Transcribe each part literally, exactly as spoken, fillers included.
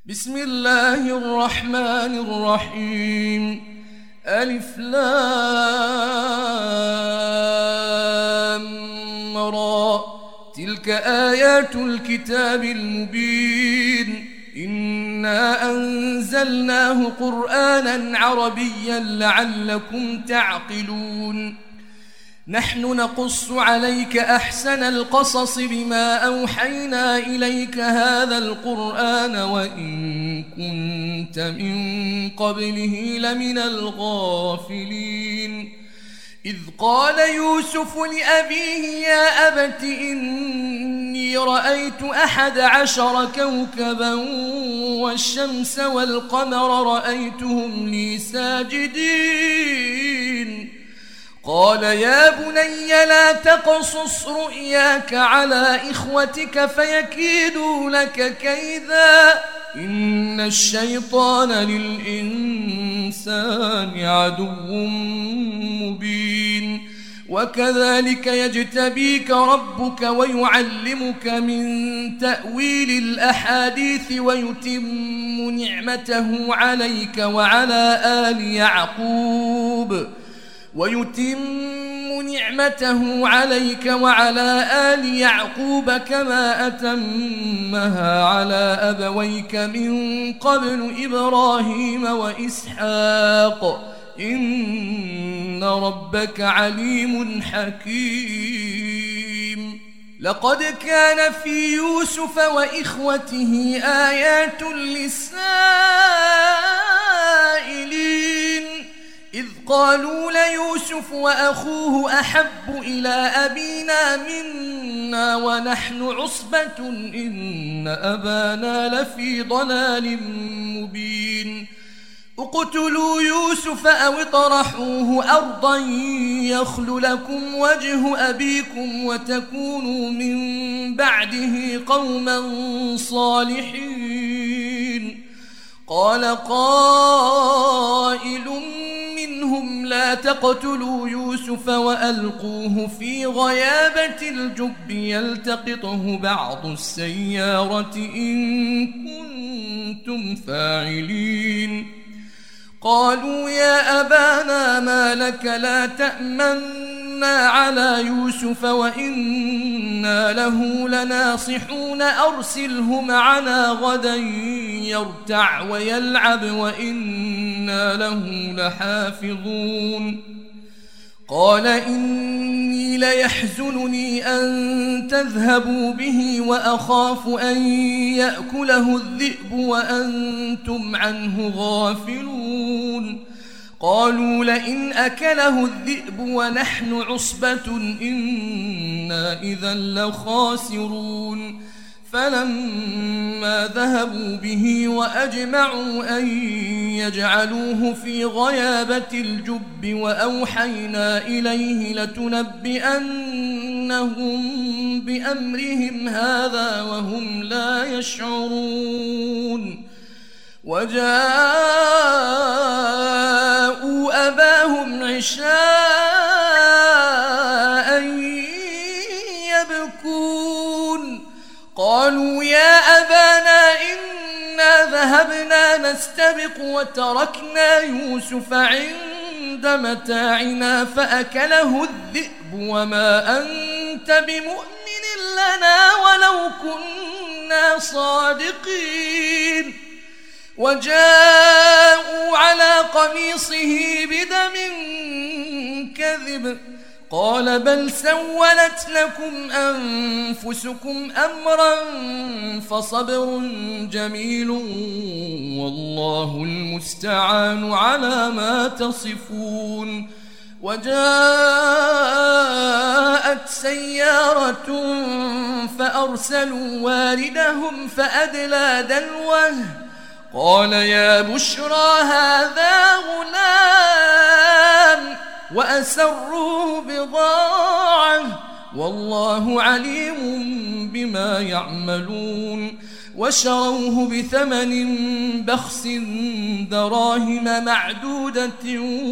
بسم الله الرحمن الرحيم. ألف لام را. تلك آيات الكتاب المبين. إنا أنزلناه قرآنا عربيا لعلكم تعقلون. نحن نقص عليك أحسن القصص بما أوحينا إليك هذا القرآن وإن كنت من قبله لمن الغافلين. إذ قال يوسف لأبيه يا أبت إني رأيت أحد عشر كوكبا والشمس والقمر رأيتهم لي ساجدين. قال يا بني لا تقصص رؤياك على إخوتك فيكيدوا لك كيدا إن الشيطان للإنسان عدو مبين. وكذلك يجتبيك ربك ويعلمك من تأويل الأحاديث ويتم نعمته عليك وعلى آل يعقوب ويتم نعمته عليك وعلى آل يعقوب كما أتمها على أبويك من قبل إبراهيم وإسحاق إن ربك عليم حكيم. لقد كان في يوسف وإخوته آيات للسائلين إذ قالوا ليوسف وأخوه أحب إلى أبينا منا ونحن عصبة إن أبانا لفي ضلال مبين. اقتلوا يوسف أو اطرحوه أرضا يخل لكم وجه أبيكم وتكونوا من بعده قوما صالحين. قال قائل منهم لا تقتلوا يوسف وألقوه في غيابة الجب يلتقطه بعض السيارة إن كنتم فاعلين. قالوا يا أبانا ما لك لا تأمنا على يوسف وإنا له لناصحون أرسله معنا غدا يرتع ويلعب وإنا له لحافظون. قال إني ليحزنني أن تذهبوا به وأخاف أن يأكله الذئب وأنتم عنه غافلون. قالوا لئن أكله الذئب ونحن عصبة إنا إذا لخاسرون. فلما ذهبوا به وأجمعوا أن يجعلوه في غيابة الجب وأوحينا إليه لتنبئنهم بأمرهم هذا وهم لا يشعرون. وجاءوا أباهم عشاء يبكون. قالوا يا أبانا إنا ذهبنا نستبق وتركنا يوسف عند متاعنا فأكله الذئب وما أنت بمؤمن لنا ولو كنا صادقين. وجاءوا على قميصه بدم كذب قال بل سولت لكم أنفسكم أمرا فصبر جميل والله المستعان على ما تصفون. وجاءت سيارة فأرسلوا واردهم فأدلى دلوه قال يا بشرى هذا غلام وأسروه بضاعة والله عليم بما يعملون. وشروه بثمن بخس دراهم معدودة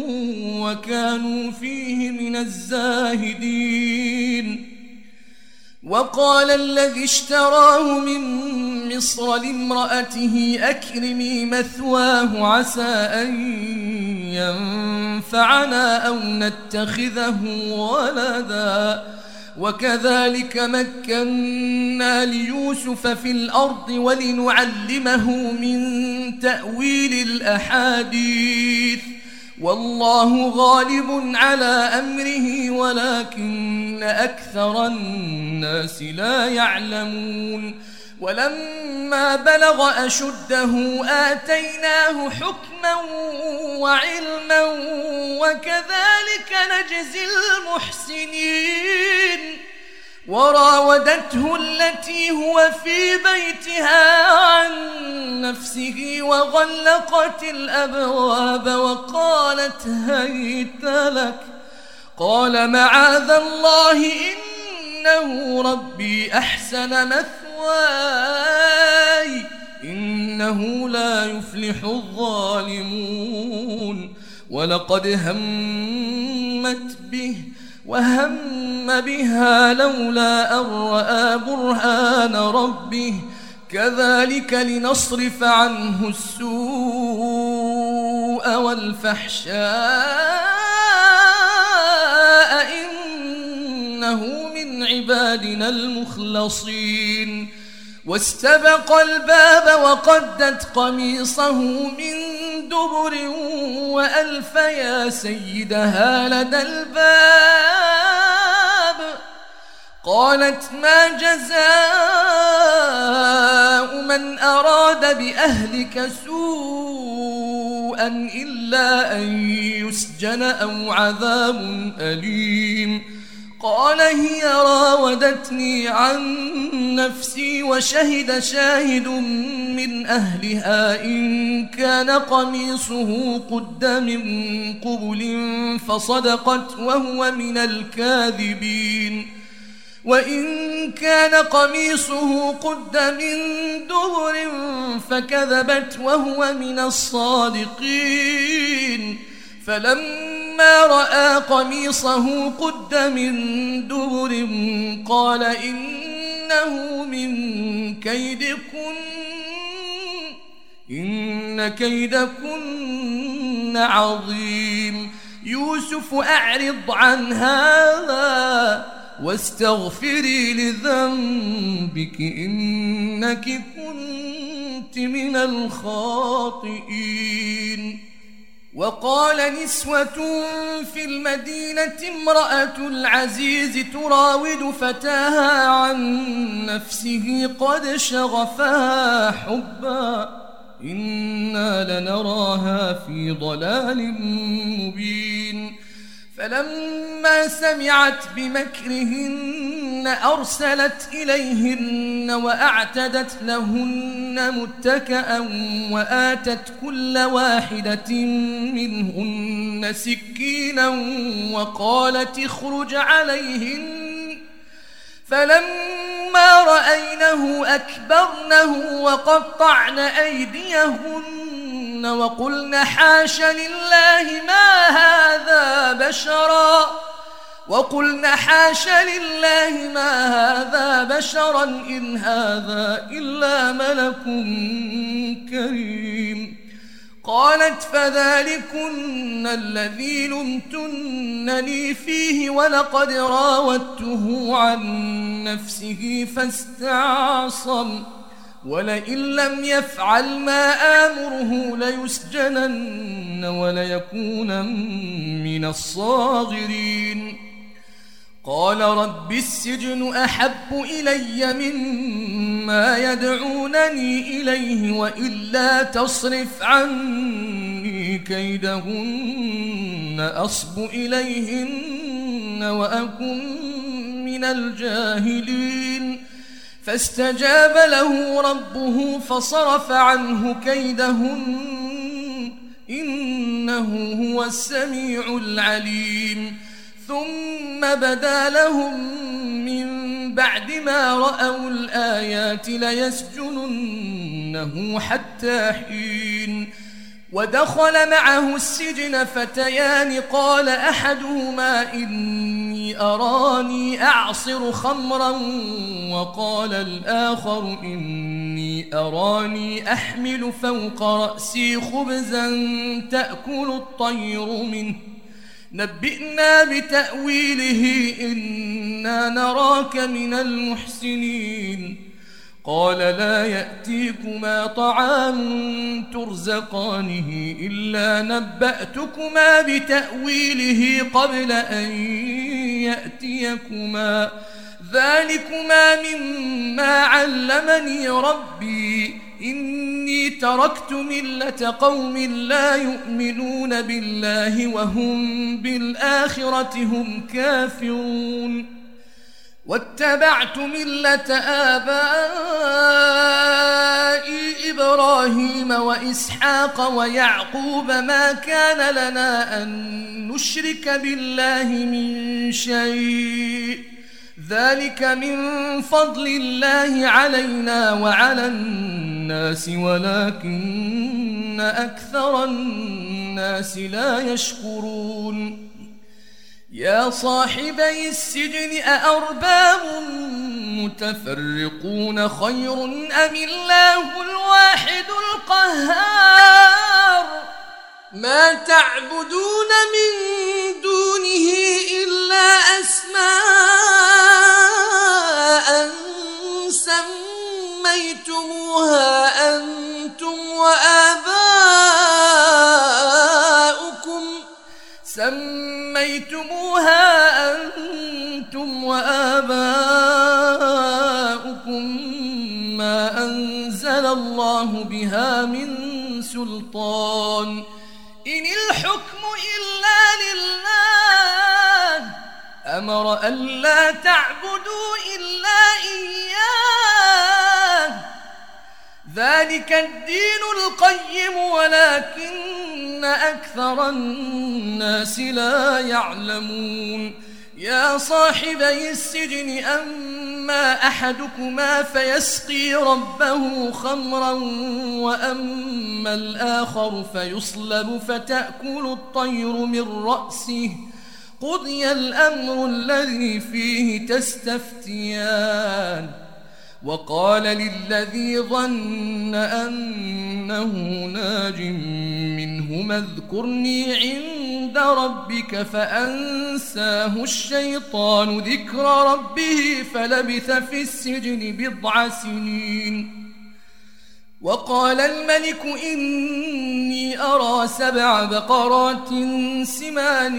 وكانوا فيه من الزاهدين. وقال الذي اشتراه من مصر لامرأته أكرمي مثواه عسى أن ينفعنا أو نتخذه ولدا وكذلك مكنا ليوسف في الأرض ولنعلمه من تأويل الأحاديث والله غالب على أمره ولكن أكثر الناس لا يعلمون ولما بلغ أشده آتيناه حكما وعلما وكذلك نجزي المحسنين وراودته التي هو في بيتها عن نفسه وغلقت الأبواب وقالت هيت لك قال معاذ الله إنه ربي أحسن مثواي إنه لا يفلح الظالمون ولقد همت به وهم بها لولا أن رأى برهان ربه كذلك لنصرف عنه السوء والفحشاء إنه من عبادنا المخلصين واستبق الباب وقدت قميصه من دبر وألف يا سيدها لدى الباب قالت ما جزاء من أراد بأهلك سوءا إلا أن يسجن أو عذاب أليم قال هي راودتني عن نفسي وشهد شاهد من أهلها إن كان قميصه قد من قبل فصدقت وهو من الكاذبين وإن كان قميصه قد من دبر فكذبت وهو من الصادقين فلما رأى قميصه قد من دبر قال إنه من كيدكن إن كيدكن عظيم يوسف أعرض عن هذا واستغفري لذنبك إنك كنت من الخاطئين وقال نسوة في المدينة امرأة العزيز تراود فتاها عن نفسه قد شغفها حبا إنا لنراها في ضلال مبين فلما سمعت بمكرهن أرسلت إليهن وأعتدت لهن متكأ وآتت كل واحدة منهن سكينا وقالت اخرج عليهن فلما رأينه أكبرنه وقطعن أيديهن وقلن حاش لله ما هذا بشرا وقلن حاش لله ما هذا بشرا إن هذا إلا ملك كريم قالت فذلكن الذي لمتنني فيه ولقد راودته عن نفسه فاستعصم ولئن لم يفعل ما آمره ليسجنن وليكون من الصاغرين قال رب السجن أحب إلي مما يدعونني إليه وإلا تصرف عني كيدهن أصب إليهن وأكن من الجاهلين فاستجاب له ربه فصرف عنه كيدهن إنه هو السميع العليم ثم بدا لهم من بعد ما رأوا الآيات ليسجننه حتى حين ودخل معه السجن فتيان قال أحدهما إني أراني أعصر خمرا وقال الآخر إني أراني أحمل فوق رأسي خبزا تأكل الطير منه نبئنا بتأويله إنا نراك من المحسنين قال لا يأتيكما طعام ترزقانه إلا نبأتكما بتأويله قبل أن يأتيكما ذلكما مما علمني ربي إني تركت ملة قوم لا يؤمنون بالله وهم بالآخرة هم كافرون واتبعت ملة آبائي إبراهيم وإسحاق ويعقوب ما كان لنا أن نشرك بالله من شيء ذلك من فضل الله علينا وعلى الناس ولكن أكثر الناس لا يشكرون يا صاحبي السجن أأرباب متفرقون خير أم الله الواحد القهار ما تعبدون من دونه إلا أسماء سميتموها أنتم وآباؤكم سميتموها أنتم وآباؤكم ما أنزل الله بها من سلطان إن الحكم إلا لله أمر ألا تعبدوا إلا إياه ذلك الدين القيم ولكن أكثر الناس لا يعلمون يا صاحبي السجن أما أحدكما فيسقي ربه خمرا وأما الآخر فيصلب فتأكل الطير من رأسه قضي الأمر الذي فيه تستفتيان وقال للذي ظن أنه ناج منهما اذكرني عند ربك فأنساه الشيطان ذكر ربه فلبث في السجن بضع سنين وقال الملك إني أرى سبع بقرات سمان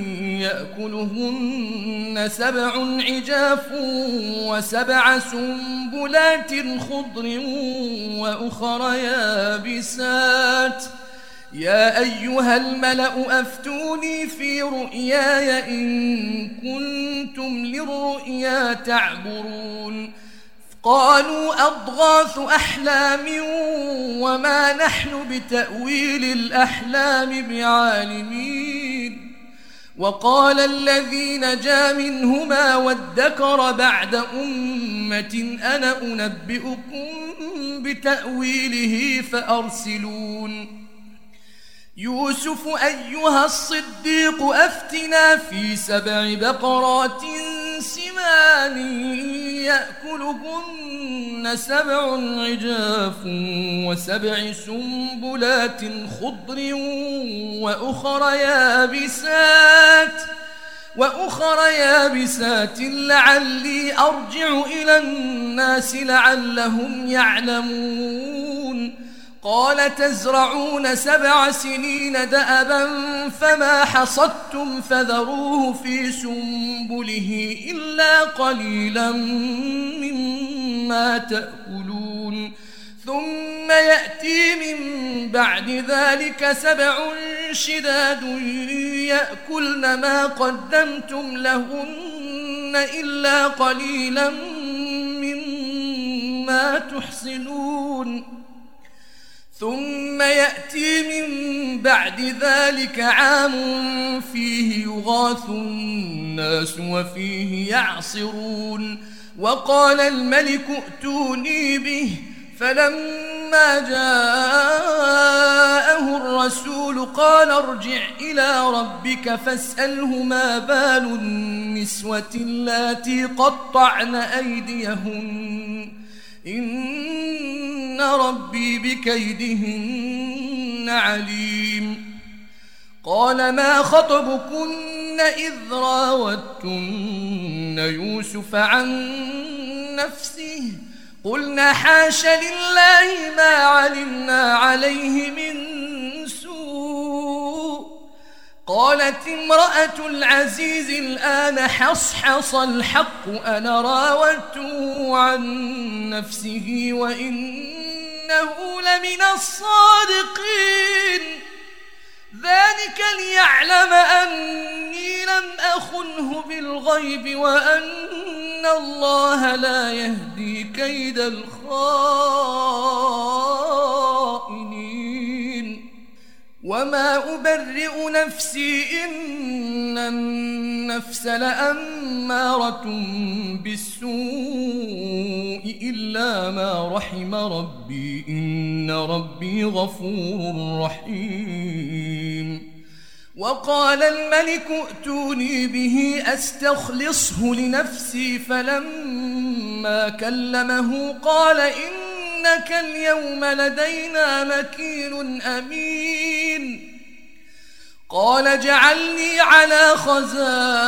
يأكلهن سبع عجاف وسبع سنبلات خضر وأخر يابسات يا أيها الملأ أفتوني في رؤياي إن كنتم للرؤيا تعبرون قالوا أضغاث أحلام وما نحن بتأويل الأحلام بعالمين وقال الذي نجا منهما وادكر بعد أمة أنا أنبئكم بتأويله فأرسلون يوسف أيها الصديق أفتنا في سبع بقرات سمان يأكلهن سبع عجاف وسبع سنبلات خضر وأخر يابسات وأخر يابسات لعلي أرجع إلى الناس لعلهم يعلمون قال تزرعون سبع سنين دأبا فما حصدتم فذروه في سنبله إلا قليلا مما تأكلون ثم يأتي من بعد ذلك سبع شداد يأكلن ما قدمتم لهن إلا قليلا مما تحصنون ثم يأتي من بعد ذلك عام فيه يغاث الناس وفيه يعصرون وقال الملك ائتوني به فلما جاءه الرسول قال ارجع إلى ربك فاسأله ما بال النسوة اللاتي قطعن أيديهن إن ربي بكيدهن عليم. قال ما خطبكن إذ راوتن يوسف عن نفسه قلنا حاش لله ما علمنا عليه من سوء. قالت امرأة العزيز الآن حصحص الحق أنا راودته عن نفسه وإنه لمن الصادقين. ذلك ليعلم أني لم أخنه بالغيب وأن الله لا يهدي كيد الخائنين. وما أبرئ نفسي إن النفس لأمارة بالسوء إلا ما رحم ربي إن ربي غفور رحيم. وقال الملك ائتوني به أستخلصه لنفسي فلما كلمه قال إنك اليوم لدينا مكين أمين. قال اجعلني على خزائن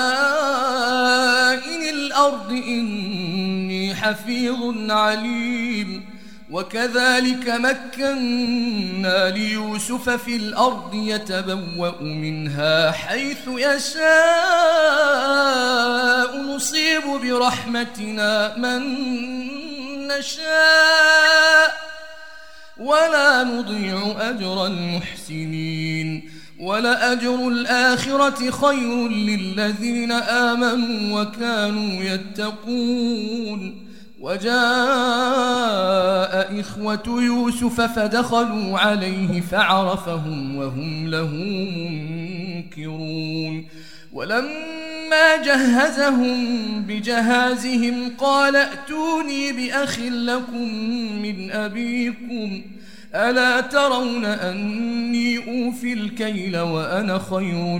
الأرض إني حفيظ عليم. وكذلك مكنا ليوسف في الأرض يتبوأ منها حيث يشاء نصيب برحمتنا من نشاء ولا نضيع أجر المحسنين. ولأجر الآخرة خير للذين آمنوا وكانوا يتقون. وجاء إخوة يوسف فدخلوا عليه فعرفهم وهم له منكرون. ولما جهزهم بجهازهم قال ائتوني بأخ لكم من أبيكم ألا ترون أني أوفي الكيل وأنا خير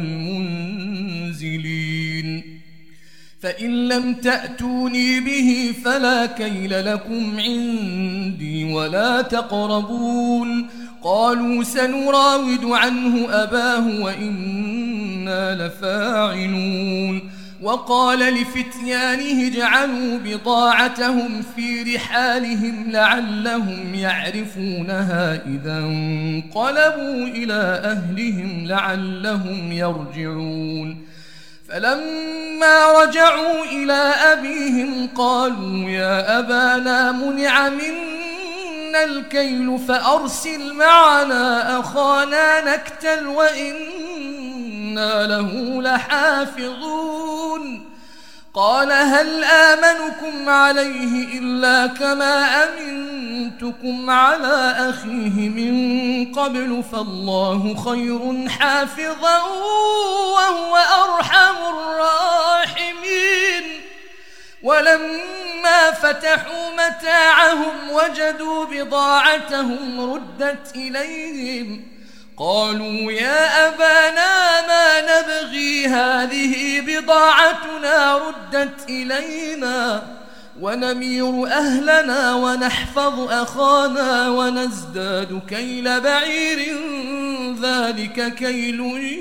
المنزلين. فإن لم تأتوني به فلا كيل لكم عندي ولا تقربون. قالوا سنراود عنه أباه وإنا لفاعلون. وقال لفتيانه اجعلوا بضاعتهم في رحالهم لعلهم يعرفونها إذا انقلبوا إلى أهلهم لعلهم يرجعون. فلما رجعوا إلى أبيهم قالوا يا أبانا منع منا الكيل فأرسل معنا أخانا نكتل وإنا له لحافظون. قال هل آمنكم عليه إلا كما أمنتكم على أخيه من قبل فالله خير حافظا وهو أرحم الراحمين. ولما فتحوا متاعهم وجدوا بضاعتهم ردت إليهم قالوا يا أبانا ما نبغي هذه بضاعتنا ردت إلينا ونمير أهلنا ونحفظ أخانا ونزداد كيل بعير ذلك كيل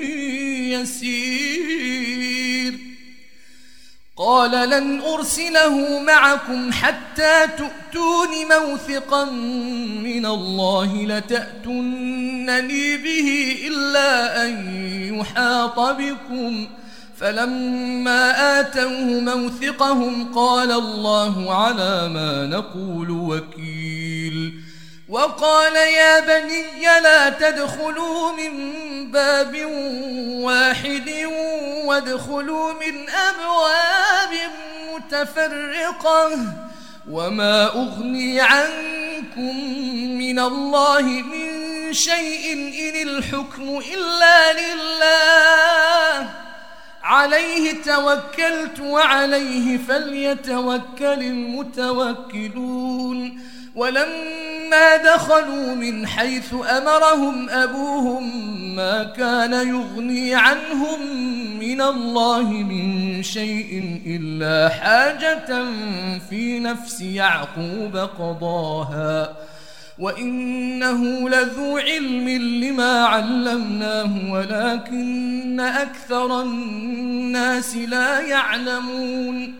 يسير. قال لن أرسله معكم حتى تؤتون موثقا من الله لتأتونني به إلا أن يحاط بكم. فلما آتوه موثقهم قال الله على ما نقول وكيل. وقال يا بني لا تدخلوا من باب واحد وادخلوا من أبواب متفرقة وما أغني عنكم من الله من شيء إن الحكم إلا لله عليه توكلت وعليه فليتوكل المتوكلون. ولما دخلوا من حيث أمرهم أبوهم ما كان يغني عنهم من الله من شيء إلا حاجة في نفس يعقوب قضاها وإنه لذو علم لما علمناه ولكن أكثر الناس لا يعلمون.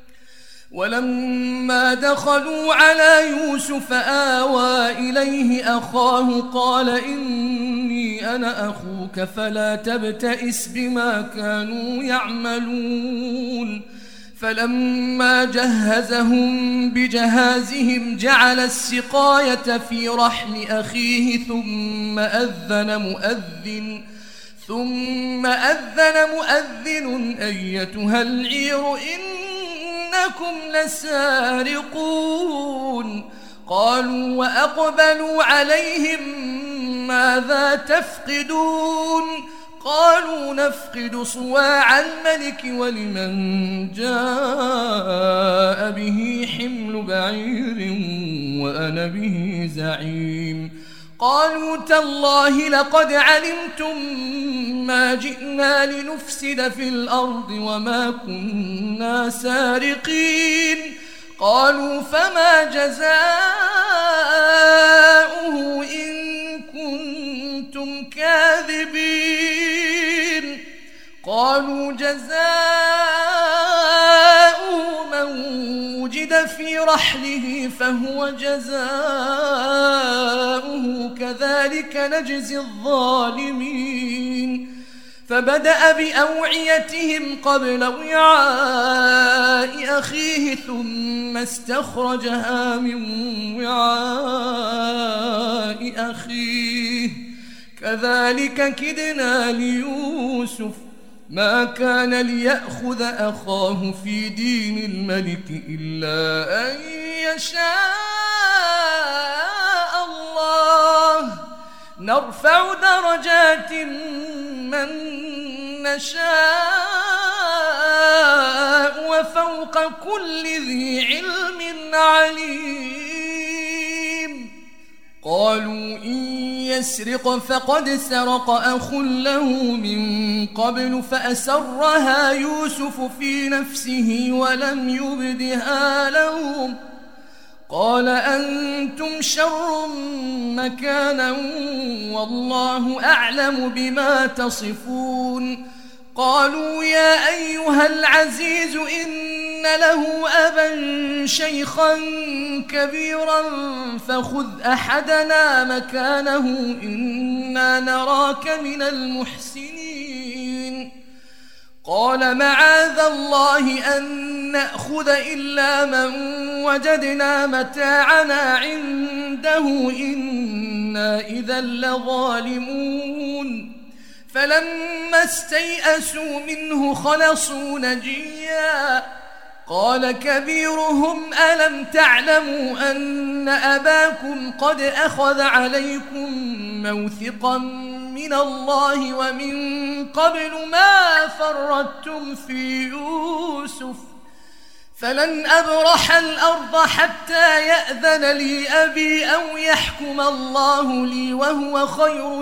ولما دخلوا على يوسف آوى إليه أخاه قال إني أنا أخوك فلا تبتئس بما كانوا يعملون. فلما جهزهم بجهازهم جعل السقاية في رحل أخيه ثم أذن مؤذن ثم أذن مؤذن أيتها العير إنكم لسارقون. قالوا وأقبلوا عليهم ماذا تفقدون؟ قالوا نفقد صواع الملك ولمن جاء به حمل بعير وأنا به زعيم. قالوا تالله لقد علمتم ما جئنا لنفسد في الأرض وما كنا سارقين. قالوا فما جزاؤه إن كنتم كاذبين؟ قالوا جزاؤه من وجد في رحله فهو جزاؤه كذلك نجزي الظالمين. فبدأ بأوعيتهم قبل وعاء أخيه ثم استخرجها من وعاء أخيه كذلك كدنا ليوسف ما كان ليأخذ أخاه في دين الملك إلا أن يشاء الله نرفع درجات من نشاء وفوق كل ذي علم عليم. قالوا إن يسرق فقد سرق أخ له من قبل فأسرها يوسف في نفسه ولم يبدها لهم. قال أنتم شر مكانا والله أعلم بما تصفون. قالوا يا أيها العزيز إن له أبا شيخا كبيرا فخذ أحدنا مكانه إنا نراك من المحسنين. قال معاذ الله أن نأخذ إلا من وجدنا متاعنا عنده إنا إذا لظالمون. فلما استيئسوا منه خلصوا نجيا. قال كبيرهم ألم تعلموا أن أباكم قد أخذ عليكم موثقا من الله ومن قبل ما فرطتم في يوسف فلن أبرح الأرض حتى يأذن لي أبي أو يحكم الله لي وهو خير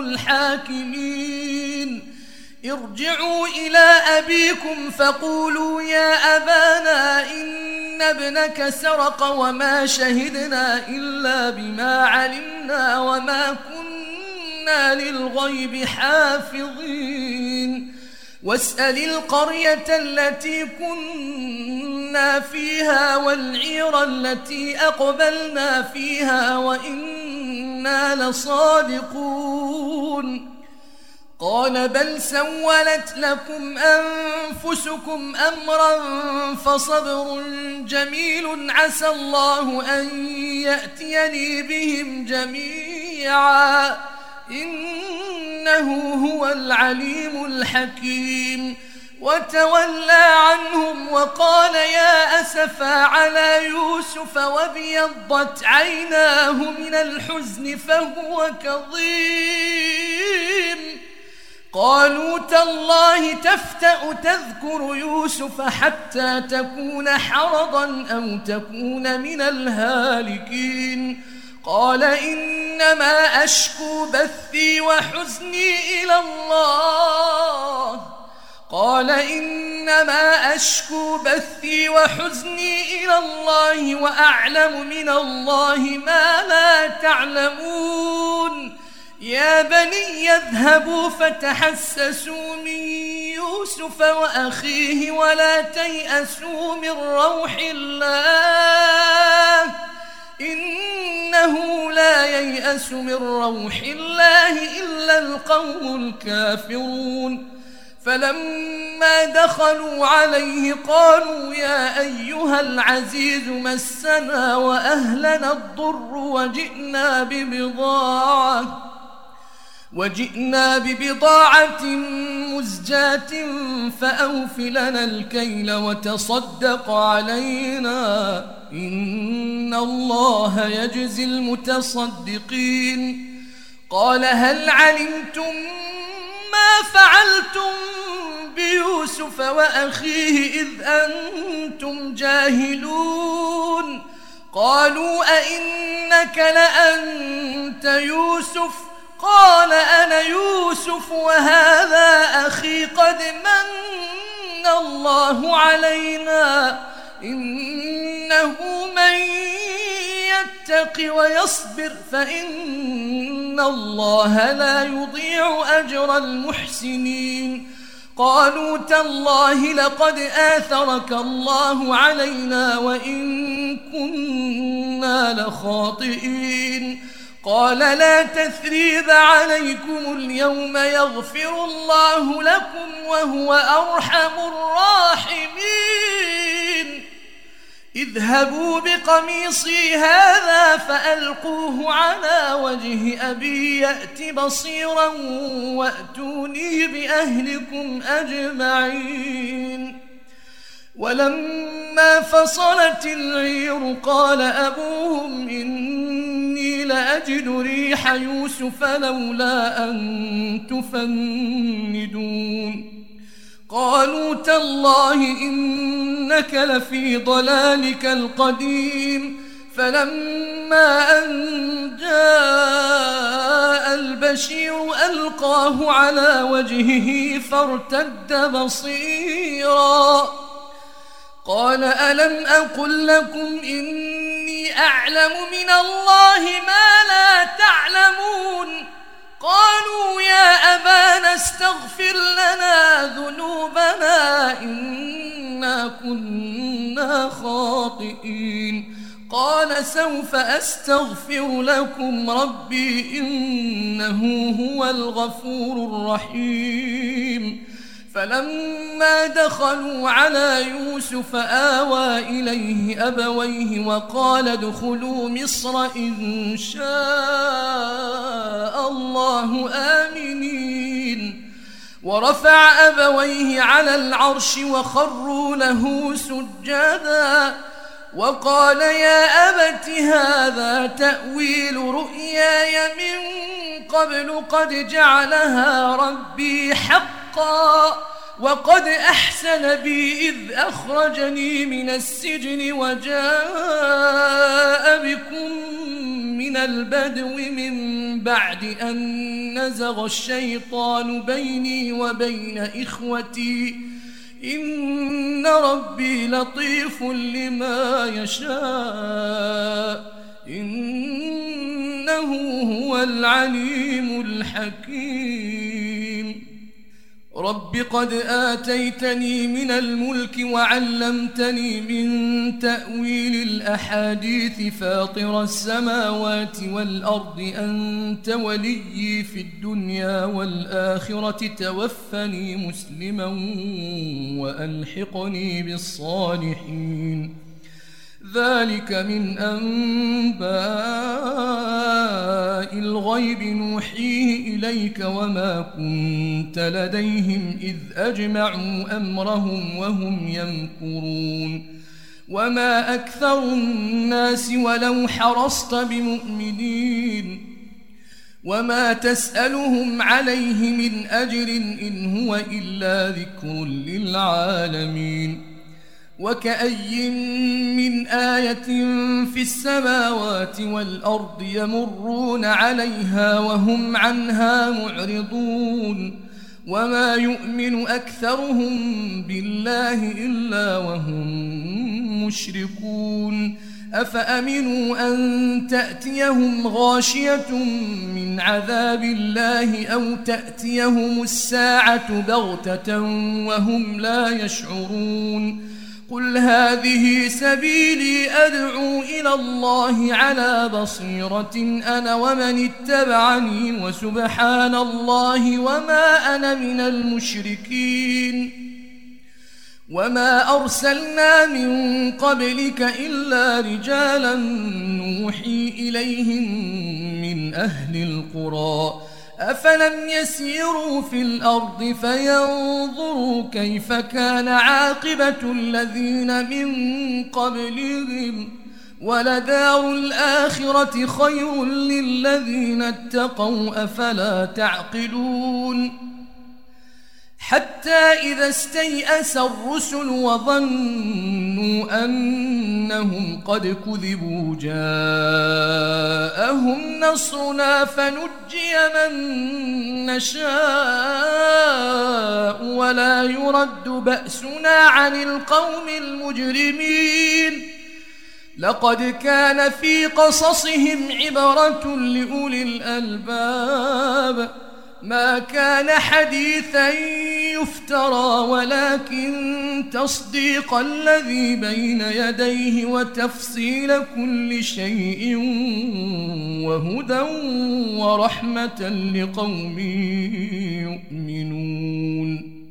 الحاكمين. ارجعوا إلى أبيكم فقولوا يا أبانا إن ابنك سرق وما شهدنا إلا بما علمنا وما كنا للغيب حافظين. واسأل القرية التي كنا فيها والعير التي أقبلنا فيها وإنا لصادقون. قال بل سولت لكم أنفسكم أمرا فصبر جميل عسى الله أن يأتيني بهم جميعا إنه هو العليم الحكيم. وتولى عنهم وقال يا أسفا على يوسف وابيضت عيناه من الحزن فهو كظيم. قالوا تالله تفتأ تذكر يوسف حتى تكون حرضا أو تكون من الهالكين قال إنما أشكو بثي وحزني إلى الله قال إنما أشكو بثي وحزني إلى الله وأعلم من الله ما لا تعلمون يا بني يذهبوا فتحسسوا من يوسف وأخيه ولا تيأسوا من روح الله إنه لا ييأس من روح الله إلا القوم الكافرون فلما دخلوا عليه قالوا يا أيها العزيز مسنا وأهلنا الضر وجئنا ببضاعة وجئنا ببضاعة مزجاة فأوف لنا الكيل وتصدق علينا إن الله يجزي المتصدقين قال هل علمتم ما فعلتم بيوسف وأخيه إذ أنتم جاهلون قالوا أئنك لأنت يوسف قال أنا يوسف وهذا أخي قد من الله علينا إنه من يتق ويصبر فإن الله لا يضيع أجر المحسنين قالوا تالله لقد آثرك الله علينا وإن كنا لخاطئين قال لا تثريب عليكم اليوم يغفر الله لكم وهو أرحم الراحمين اذهبوا بقميصي هذا فألقوه على وجه أبي يأت بصيرا وأتوني بأهلكم أجمعين ولما فصلت العير قال أبوهم إني لأجد ريح يوسف لولا أن تفندون قالوا تالله إنك لفي ضلالك القديم فلما أن جاء البشير ألقاه على وجهه فارتد بصيرا قال ألم أقل لكم إني أعلم من الله ما لا تعلمون قالوا يا أبانا استغفر لنا ذنوبنا إنا كنا خاطئين قال سوف أستغفر لكم ربي إنه هو الغفور الرحيم فلما دخلوا على يوسف آوى إليه أبويه وقال ادخلوا مصر إن شاء الله آمنين ورفع أبويه على العرش وخروا له سجدا وقال يا أبت هذا تأويل رؤياي من قبل قد جعلها ربي حقا وقد أحسن بي إذ أخرجني من السجن وجاء بكم من البدو من بعد أن نزغ الشيطان بيني وبين إخوتي إن ربي لطيف لما يشاء إنه هو العليم الحكيم رب قد آتيتني من الملك وعلمتني من تأويل الأحاديث فاطر السماوات والأرض أنت وليي في الدنيا والآخرة توفني مسلما وألحقني بالصالحين ذلك من أنباء الغيب نوحيه إليك وما كنت لديهم إذ أجمعوا أمرهم وهم يمكرون وما أكثر الناس ولو حرصت بمؤمنين وما تسألهم عليه من أجر إن هو إلا ذكر للعالمين. وكأي من آية في السماوات والأرض يمرون عليها وهم عنها معرضون وما يؤمن أكثرهم بالله إلا وهم مشركون. أفأمنوا أن تأتيهم غاشية من عذاب الله أو تأتيهم الساعة بغتة وهم لا يشعرون. قل هذه سبيلي أدعو إلى الله على بصيرة أنا ومن اتبعني وسبحان الله وما أنا من المشركين. وما أرسلنا من قبلك إلا رجالا نوحي إليهم من أهل القرى أفلم يسيروا في الأرض فينظروا كيف كان عاقبة الذين من قبلهم ولدار الآخرة خير للذين اتقوا أفلا تعقلون. حتى إذا استيأس الرسل وظنوا أنهم قد كذبوا جاءهم نصرنا فنجي من نشاء ولا يرد بأسنا عن القوم المجرمين. لقد كان في قصصهم عبرة لأولي الألباب ما كان حديثا يفترى ولكن تصديق الذي بين يديه وتفصيل كل شيء وهدى ورحمة لقوم يؤمنون.